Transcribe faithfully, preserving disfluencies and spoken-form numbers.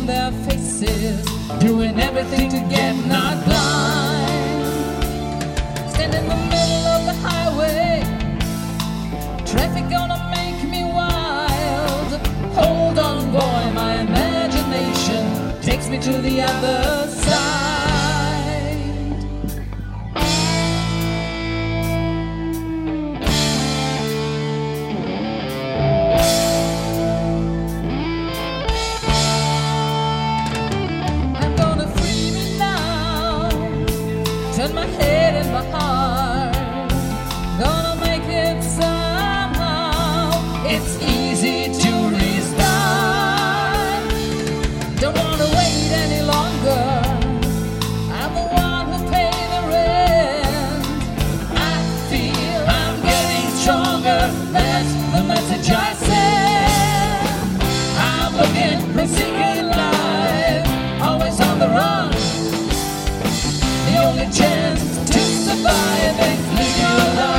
their faces, doing everything to get not blind. Stand in the middle of the highway, traffic gonna make me wild. Hold on, boy, my imagination takes me to the other side. Turn my head and my heart, gonna make it somehow. It's easy to restart. Don't wanna wait any longer, I'm the one who paid the rent. I feel I'm getting stronger, that's the message I send. I'm looking for secret life, always on the run. The only chance to survive is live your life.